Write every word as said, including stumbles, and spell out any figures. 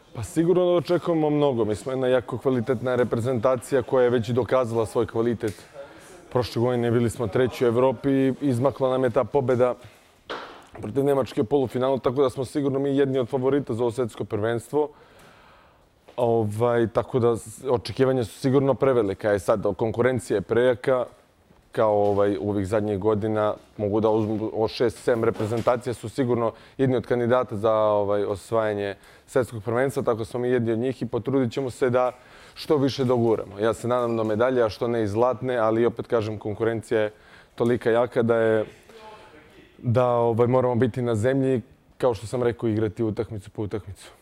Pa sigurno da očekujemo mnogo. Mi smo jedna jako kvalitetna reprezentacija koja je već i dokazala svoj kvalitet. Prošle godine bili smo treći u Evropi i izmakla nam je ta pobjeda protiv Nemačke u polufinalu, tako da smo sigurno mi jedni od favorita za ovo svjetsko prvenstvo. Ovaj, tako da očekivanja su sigurno prevelika. Je sad, konkurencija je prejaka. Kao ovaj, u ovih zadnjih godina mogu da uzmu o šest sedam reprezentacija su sigurno jedni od kandidata za ovaj, osvajanje svjetskog prvenstva, tako smo mi jedni od njih i potrudit ćemo se da što više doguramo. Ja se nadam do medalje, a što ne i zlatne, ali opet kažem, konkurencija je tolika jaka da je da ovaj, moramo biti na zemlji, kao što sam rekao, igrati utakmicu po utakmicu.